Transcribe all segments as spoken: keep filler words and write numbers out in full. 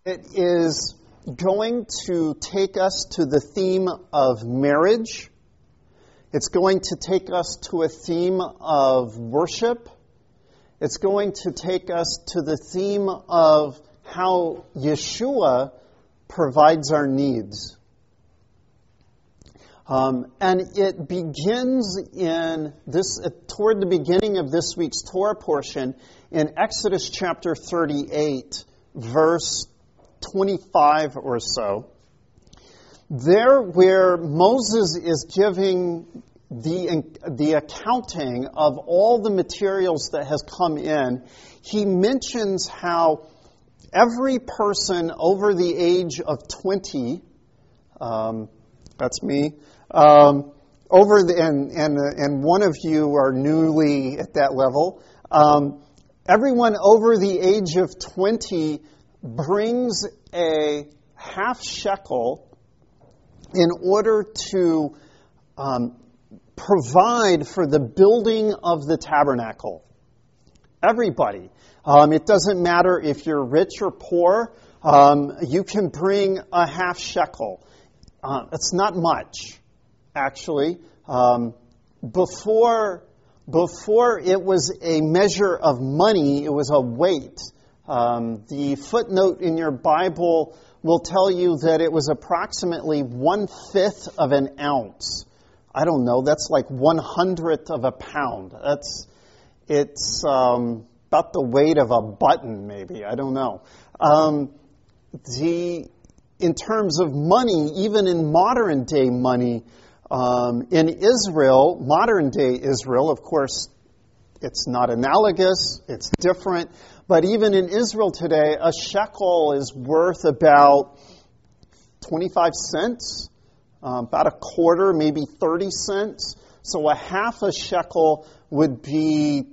It is going to take us to the theme of marriage. It's going to take us to a theme of worship. It's going to take us to the theme of how Yeshua provides our needs. Um, and it begins in this, toward the beginning of this week's Torah portion in Exodus chapter thirty-eight, verse twenty-five or so. There where Moses is giving the, the accounting of all the materials that has come in, he mentions how every person over the age of twenty, um, that's me, um, over the, and, and, and one of you are newly at that level, um, everyone over the age of twenty brings a half shekel in order to um, provide for the building of the tabernacle. Everybody. Um, it doesn't matter if you're rich or poor. Um, you can bring a half shekel. Uh, it's not much, actually. Um, before, before it was a measure of money, it was a weight. Um, the footnote in your Bible will tell you that it was approximately one-fifth of an ounce. I don't know, that's like one-hundredth of a pound. That's, it's um, about the weight of a button, maybe. I don't know. Um, the, in terms of money, even in modern-day money, um, in Israel, modern-day Israel, of course, it's not analogous, it's different. But even in Israel today, a shekel is worth about twenty-five cents, uh, about a quarter, maybe thirty cents. So a half a shekel would be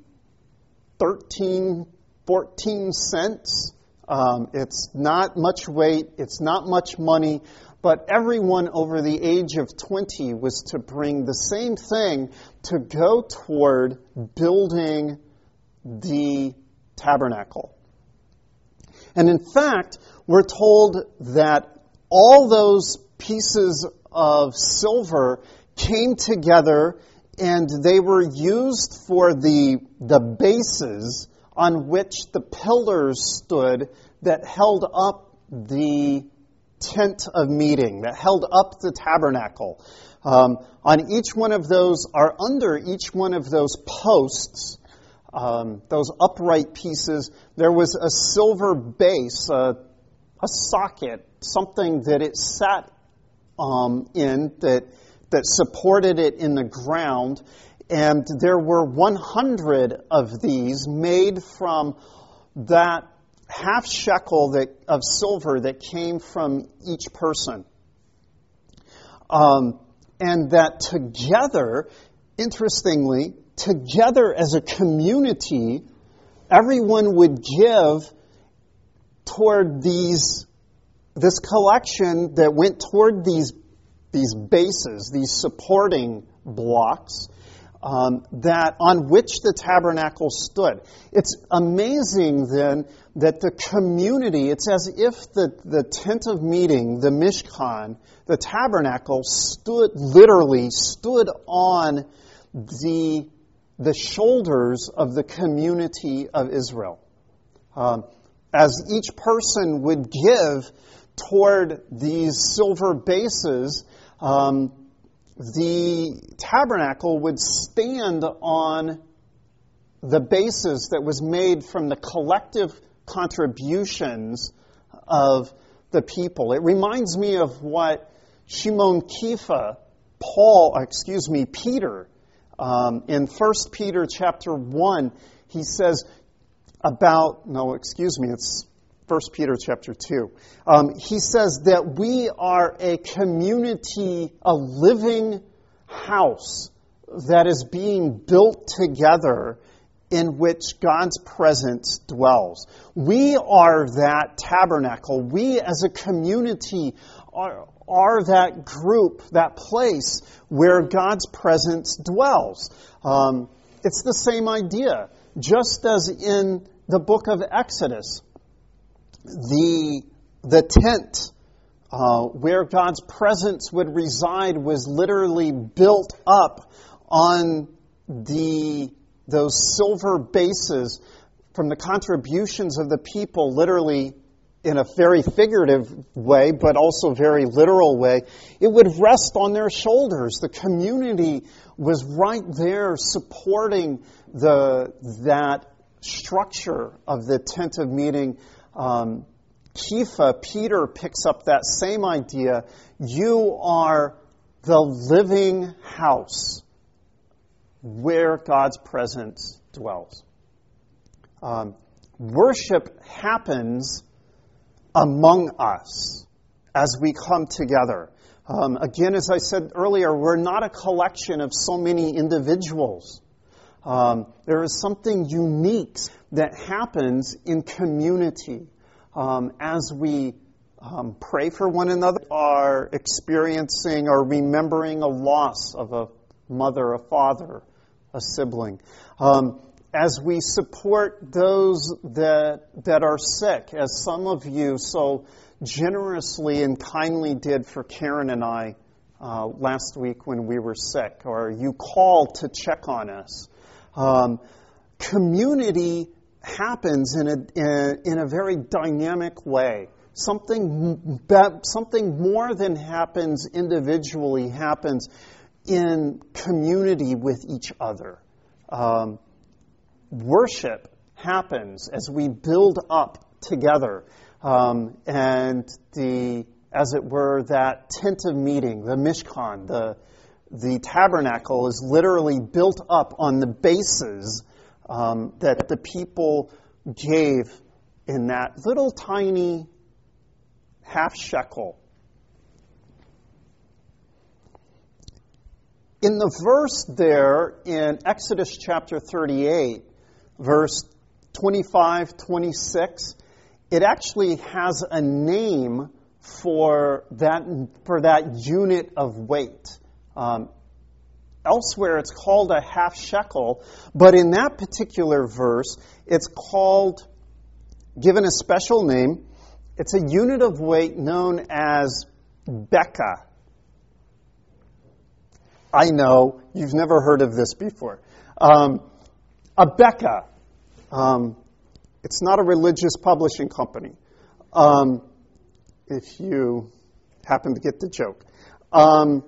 thirteen, fourteen cents. Um, it's not much weight, it's not much money, but everyone over the age of twenty was to bring the same thing to go toward building the tabernacle. And in fact, we're told that all those pieces of silver came together and they were used for the, the bases on which the pillars stood that held up the tent of meeting, that held up the tabernacle. Um, on each one of those, or under each one of those posts, Um, those upright pieces, there was a silver base, uh, a socket, something that it sat um, in that that supported it in the ground, and there were one hundred of these made from that half shekel that of silver that came from each person, um, and that together, interestingly, together as a community, everyone would give toward these this collection that went toward these these bases, these supporting blocks um, that on which the tabernacle stood. It's amazing then that the community, it's as if the, the tent of meeting, the Mishkan, the tabernacle stood, literally stood on the the shoulders of the community of Israel. Um, as each person would give toward these silver bases, um, the tabernacle would stand on the basis that was made from the collective contributions of the people. It reminds me of what Shimon Kepha, Paul, excuse me, Peter, Um, in First Peter chapter one, he says about, no, excuse me, it's First Peter chapter two. Um, he says that we are a community, a living house that is being built together in which God's presence dwells. We are that tabernacle. We as a community are, are that group, that place where God's presence dwells. Um, it's the same idea. Just as in the book of Exodus, the the tent uh, where God's presence would reside was literally built up on the those silver bases from the contributions of the people, literally in a very figurative way, but also very literal way. It would rest on their shoulders. The community was right there supporting the that structure of the tent of meeting. Um, Kepha, Peter picks up that same idea. You are the living house where God's presence dwells. Um, worship happens among us as we come together. Um, again, as I said earlier, we're not a collection of so many individuals. Um, there is something unique that happens in community um, as we um, pray for one another, are experiencing or remembering a loss of a mother, a father, a sibling. Um, as we support those that that are sick, as some of you so generously and kindly did for Karen and I uh, last week when we were sick, or you called to check on us. Um, community happens in a in, in a very dynamic way. Something something more than happens individually happens in community with each other. Um, worship happens as we build up together, um, and the, as it were, that tent of meeting, the Mishkan, the the tabernacle, is literally built up on the bases um, that the people gave in that little tiny half shekel. In the verse there in Exodus chapter thirty-eight, verse twenty-five, twenty-six, it actually has a name for that for that unit of weight. Um, elsewhere, it's called a half shekel, but in that particular verse, it's called, given a special name, it's a unit of weight known as Becca. I know, you've never heard of this before. Um, a Becca. Um, it's not a religious publishing company, um, if you happen to get the joke. Um,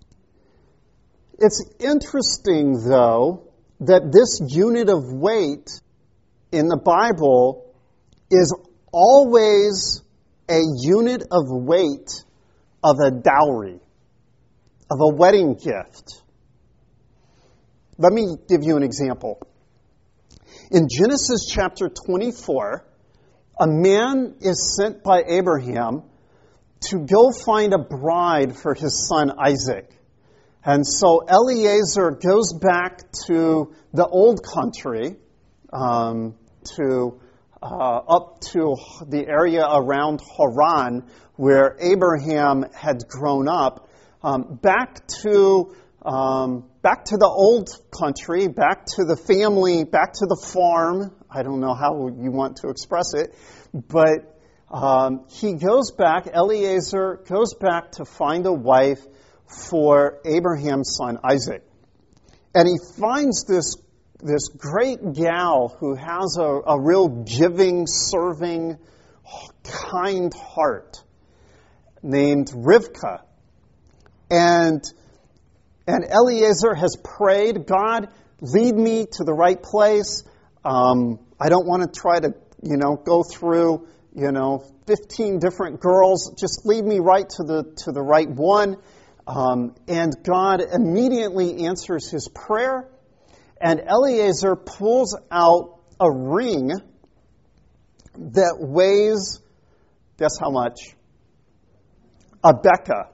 it's interesting, though, that this unit of weight in the Bible is always a unit of weight of a dowry, of a wedding gift. Let me give you an example. In Genesis chapter twenty-four, a man is sent by Abraham to go find a bride for his son Isaac. And so Eliezer goes back to the old country, um, to uh, up to the area around Haran, where Abraham had grown up, um, back to um, back to the old country, back to the family, back to the farm. I don't know how you want to express it, but um, he goes back. Eliezer goes back to find a wife for Abraham's son Isaac, and he finds this this great gal who has a, a real giving, serving, kind heart, named Rivkah. And and Eliezer has prayed, God, lead me to the right place. Um, I don't want to try to, you know, go through, you know, fifteen different girls. Just lead me right to the to the right one. Um, and God immediately answers his prayer, and Eliezer pulls out a ring that weighs, guess how much? A becca.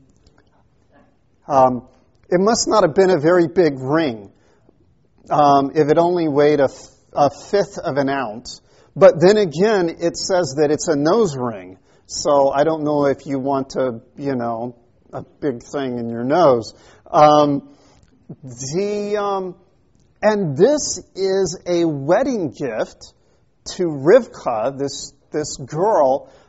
Um, it must not have been a very big ring um, if it only weighed a, f- a fifth of an ounce. But then again, it says that it's a nose ring. So I don't know if you want to, you know, a big thing in your nose. Um, the um, and this is a wedding gift to Rivkah, this this girl,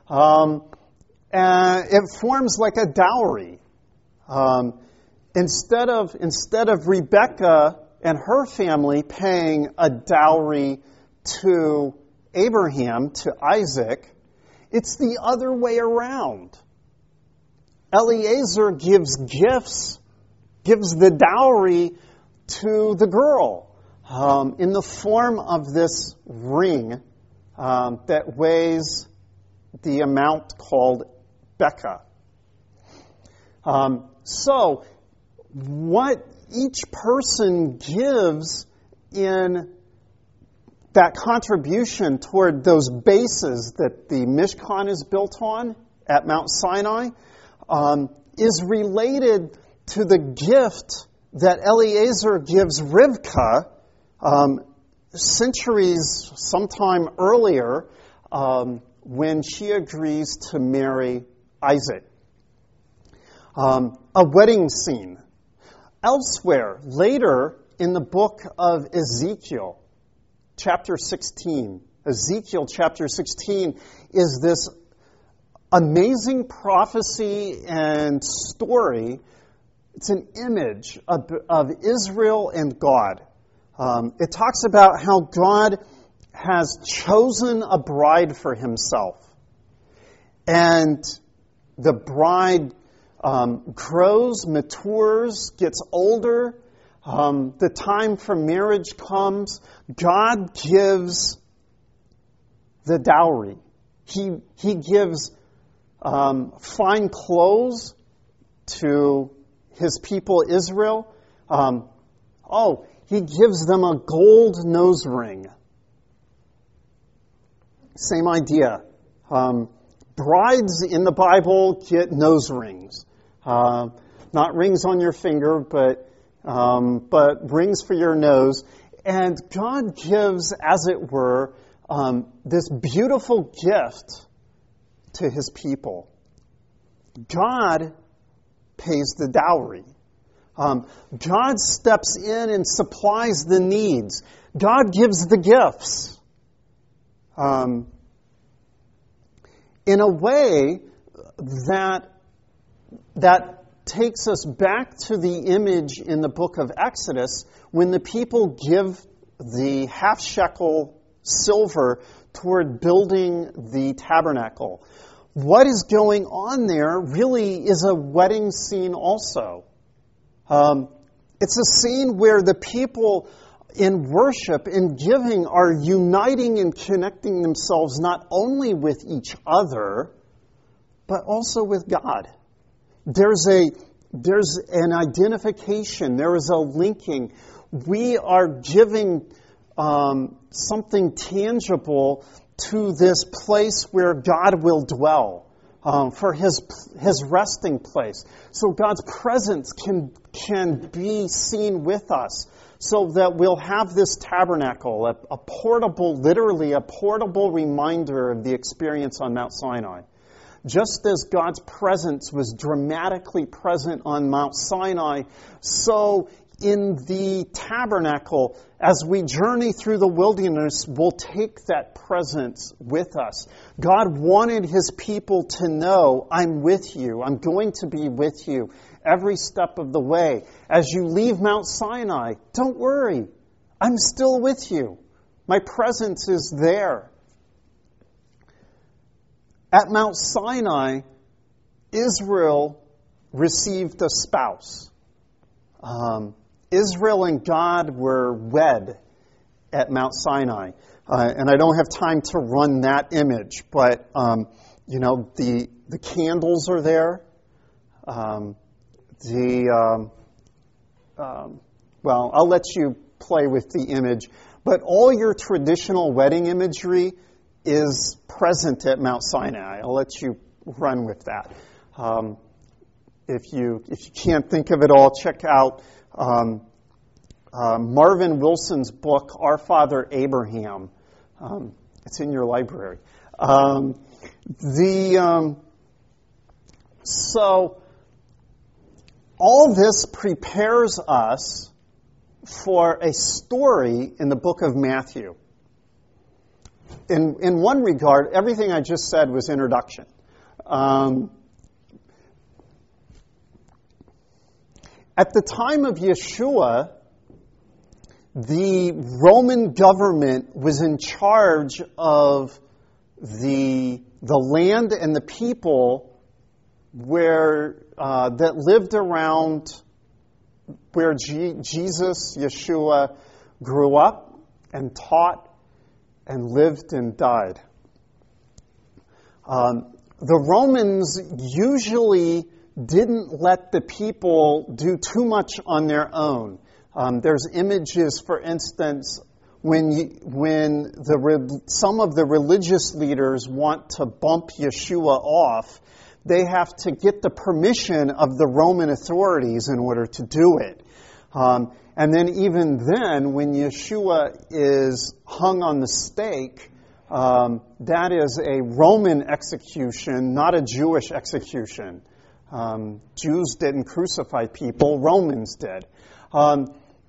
Um, and it forms like a dowry. Um, instead of instead of Rebekah and her family paying a dowry to Abraham, to Isaac, it's the other way around. Eliezer gives gifts, gives the dowry to the girl um, in the form of this ring um, that weighs the amount called Becca. Um, so, what each person gives in that contribution toward those bases that the Mishkan is built on at Mount Sinai um, is related to the gift that Eliezer gives Rivkah um, centuries, sometime earlier, um, when she agrees to marry Isaac. Um, a wedding scene. Elsewhere, later in the book of Ezekiel, chapter sixteen, Ezekiel chapter sixteen is this amazing prophecy and story. It's an image of, of Israel and God. Um, it talks about how God has chosen a bride for himself. And the bride um, grows, matures, gets older. Um, the time for marriage comes. God gives the dowry. He, he gives um, fine clothes to his people Israel. Um, oh, he gives them a gold nose ring. Same idea. Um, brides in the Bible get nose rings. Uh, not rings on your finger, but um, but rings for your nose. And God gives, as it were, um, this beautiful gift to his people. God pays the dowry. Um, God steps in and supplies the needs. God gives the gifts. Um, in a way that that takes us back to the image in the book of Exodus when the people give the half shekel silver toward building the tabernacle. What is going on there really is a wedding scene also. Um, it's a scene where the people in worship, in giving, are uniting and connecting themselves not only with each other, but also with God. There's a there's an identification. There is a linking. We are giving um, something tangible to this place where God will dwell, um, for his his resting place. So God's presence can can be seen with us, so that we'll have this tabernacle, a, a portable, literally a portable reminder of the experience on Mount Sinai. Just as God's presence was dramatically present on Mount Sinai, so in the tabernacle, as we journey through the wilderness, we'll take that presence with us. God wanted his people to know, I'm with you. I'm going to be with you every step of the way. As you leave Mount Sinai, don't worry. I'm still with you. My presence is there. At Mount Sinai, Israel received a spouse. Um, Israel and God were wed at Mount Sinai. Uh, and I don't have time to run that image, but, um, you know, the the candles are there. Um, the, um, um, well, I'll let you play with the image. But all your traditional wedding imagery is present at Mount Sinai. I'll let you run with that. Um, if you if you can't think of it all, check out um, uh, Marvin Wilson's book, Our Father Abraham. Um, it's in your library. Um, the um, so all this prepares us for a story in the book of Matthew. in, in one regard, everything I just said was introduction. Um, at the time of Yeshua, the Roman government was in charge of the, the land and the people where uh, that lived around where G- Jesus, Yeshua, grew up and taught and lived and died. Um, the Romans usually didn't let the people do too much on their own. Um, there's images, for instance, when you, when the some of the religious leaders want to bump Yeshua off, they have to get the permission of the Roman authorities in order to do it. Um, and then even then, when Yeshua is hung on the stake, um, that is a Roman execution, not a Jewish execution. Um, Jews didn't crucify people, Romans did. Um,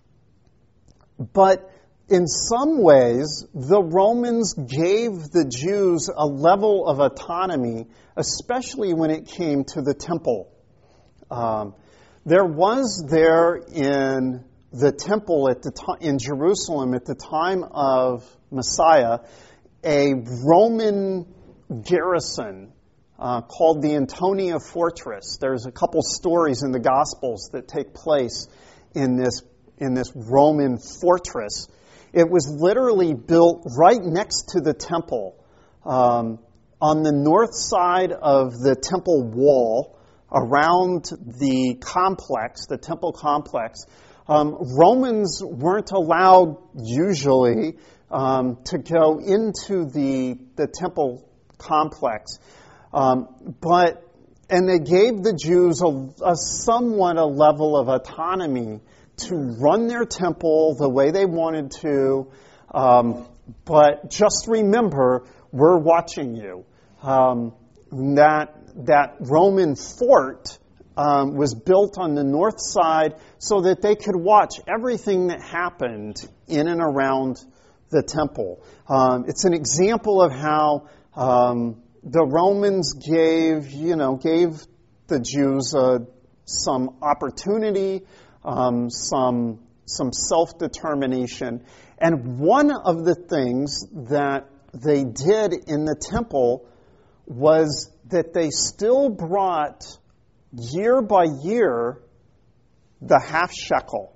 but in some ways, the Romans gave the Jews a level of autonomy, especially when it came to the temple. Um, there was there in the temple at the to- in Jerusalem at the time of Messiah a Roman garrison uh, called the Antonia Fortress. There's a couple stories in the Gospels that take place in this in this Roman fortress. It was literally built right next to the temple, um, on the north side of the temple wall, around the complex, the temple complex. Um, Romans weren't allowed, usually, um, to go into the the temple complex, um, but and they gave the Jews a, a somewhat a level of autonomy to run their temple the way they wanted to, um, but just remember, we're watching you. Um, that that Roman fort um, was built on the north side so that they could watch everything that happened in and around the temple. Um, it's an example of how um, the Romans gave, you know, gave the Jews uh, some opportunity, um, some some self-determination. And one of the things that they did in the temple was that they still brought, year by year, the half shekel.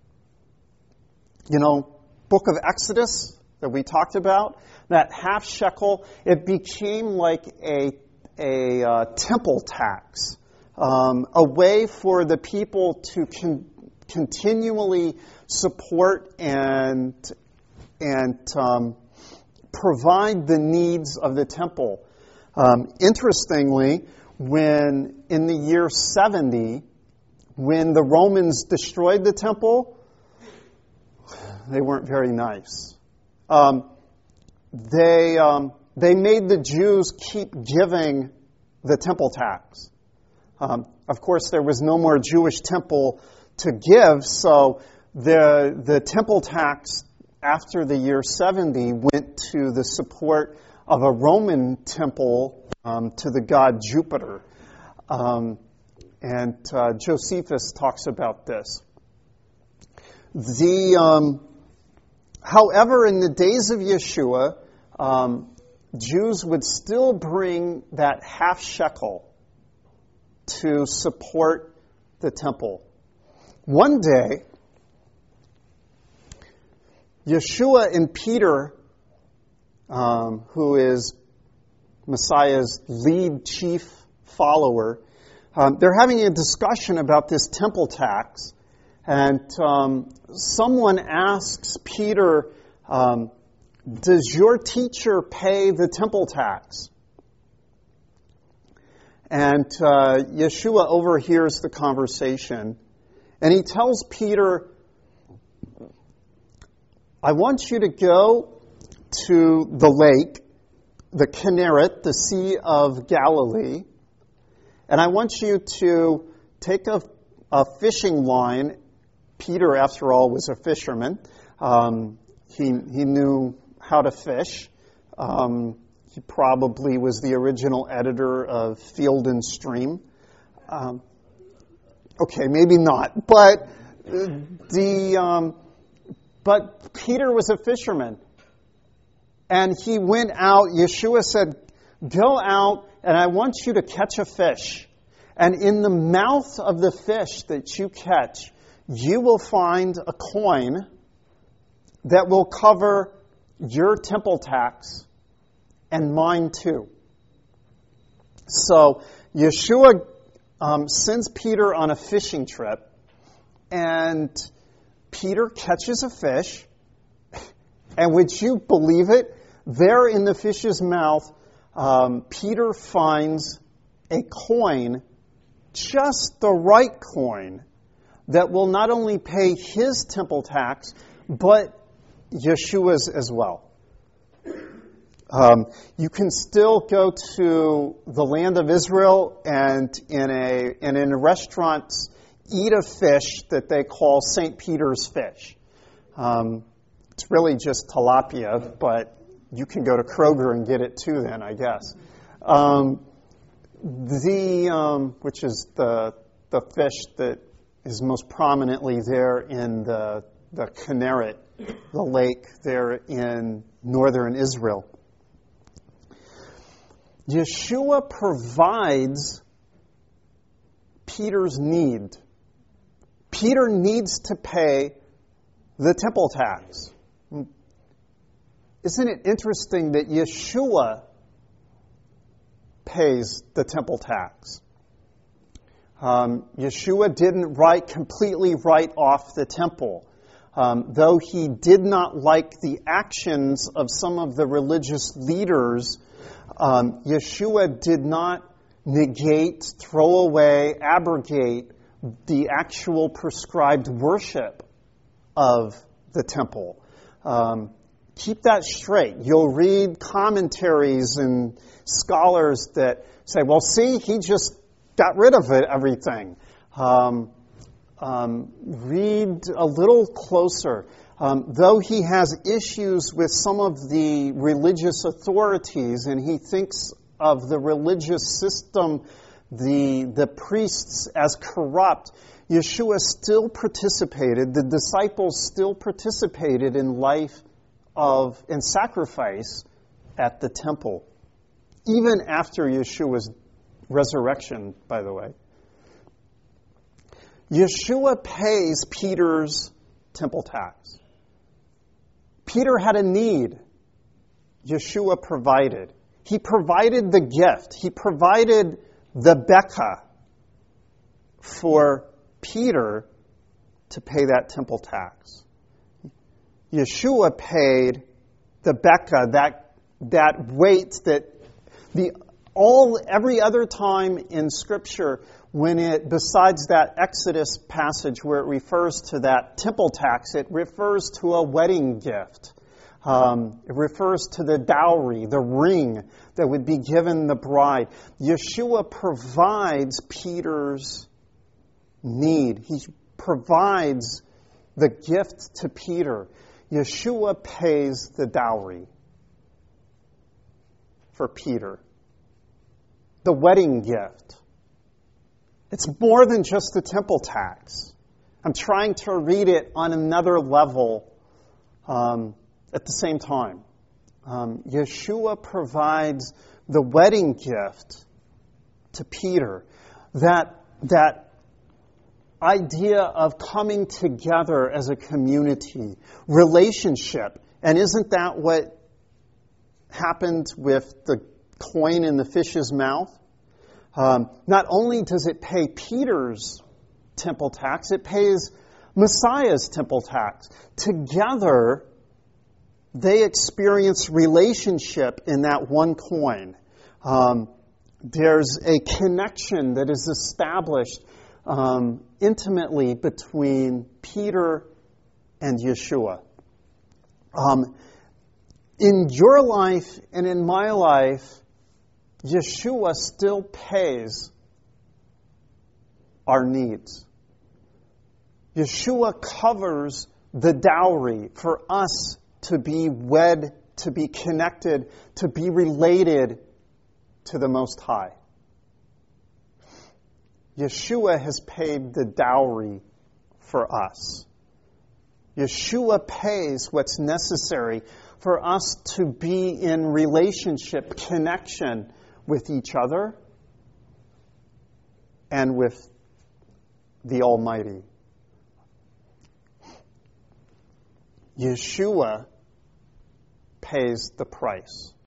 You know, book of Exodus that we talked about, that half shekel, it became like a, a uh, temple tax, um, a way for the people to con- continually support and, and um, provide the needs of the temple. Um, interestingly, when in the year seventy, when the Romans destroyed the temple, they weren't very nice. Um, they um, they made the Jews keep giving the temple tax. Um, of course, there was no more Jewish temple to give, so the the temple tax after the year seventy went to the support of a Roman temple um, to the god Jupiter. Um, and uh, Josephus talks about this. The, um, however, in the days of Yeshua, um, Jews would still bring that half shekel to support the temple. One day, Yeshua and Peter, Um, who is Messiah's lead chief follower, um, they're having a discussion about this temple tax, and um, someone asks Peter, um, does your teacher pay the temple tax? And uh, Yeshua overhears the conversation, and he tells Peter, I want you to go to the lake, the Kinneret, the Sea of Galilee, and I want you to take a, a fishing line. Peter, after all, was a fisherman. Um, he, he knew how to fish. Um, he probably was the original editor of Field and Stream. Um, okay, maybe not, but the um, but Peter was a fisherman, and he went out. Yeshua said, "Go out, and I want you to catch a fish. And in the mouth of the fish that you catch, you will find a coin that will cover your temple tax and mine too." So Yeshua um, sends Peter on a fishing trip, and Peter catches a fish, and would you believe it? There in the fish's mouth, um, Peter finds a coin, just the right coin, that will not only pay his temple tax, but Yeshua's as well. Um, you can still go to the land of Israel and in a and in a restaurant eat a fish that they call Saint Peter's fish. Um, it's really just tilapia, but you can go to Kroger and get it too then, I guess. Um, the um, which is the the fish that is most prominently there in the the Kinneret, the lake there in northern Israel. Yeshua provides Peter's need. Peter needs to pay the temple tax. Isn't it interesting that Yeshua pays the temple tax? Um, Yeshua didn't write completely write off the temple. Um, though he did not like the actions of some of the religious leaders, um, Yeshua did not negate, throw away, abrogate the actual prescribed worship of the temple. Um, keep that straight. You'll read commentaries and scholars that say, well, see, he just got rid of it, everything. Um, Um, read a little closer. Um, though he has issues with some of the religious authorities, and he thinks of the religious system, the the priests, as corrupt, Yeshua still participated, the disciples still participated in life of and sacrifice at the temple, even after Yeshua's resurrection, by the way. Yeshua pays Peter's temple tax. Peter had a need. Yeshua provided. He provided the gift. He provided the Beka for Peter to pay that temple tax. Yeshua paid the Beka, that that weight that the all every other time in Scripture, when it, besides that Exodus passage where it refers to that temple tax, it refers to a wedding gift. Um, it refers to the dowry, the ring that would be given the bride. Yeshua provides Peter's need. He provides the gift to Peter. Yeshua pays the dowry for Peter. The wedding gift. It's more than just the temple tax. I'm trying to read it on another level um, at the same time. Um, Yeshua provides the wedding gift to Peter. That, that idea of coming together as a community, relationship. And isn't that what happened with the coin in the fish's mouth? Um, not only does it pay Peter's temple tax, it pays Messiah's temple tax. Together, they experience relationship in that one coin. Um, there's a connection that is established um, intimately between Peter and Yeshua. Um, in your life and in my life, Yeshua still pays our needs. Yeshua covers the dowry for us to be wed to be connected, to be related to the Most High. Yeshua has paid the dowry for us. Yeshua pays what's necessary for us to be in relationship, connection with each other and with the Almighty. Yeshua pays the price.